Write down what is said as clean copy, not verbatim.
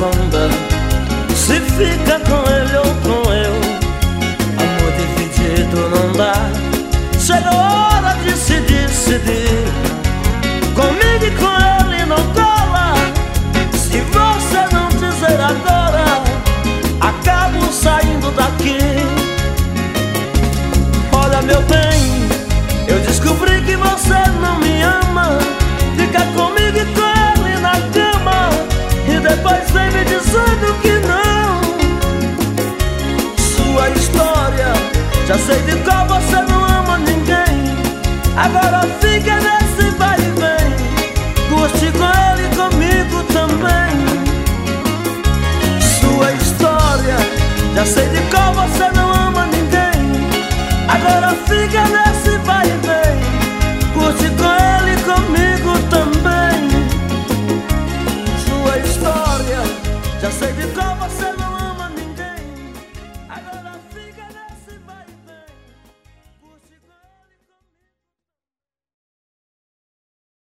banda. Se fica com ele ou com eu, amor dividido não dá. Chega a hora de se decidir. Comigo e com ele não cola. Se você não dizer agora, acabo saindo daqui. Olha meu bem, eu descobri que você não me ama. Fica comigo e com ele na cama, e depois vem me dizendo que não. Sua história, já sei de qual você não ama ninguém. Agora fica nesse vai e vem, curte com ele.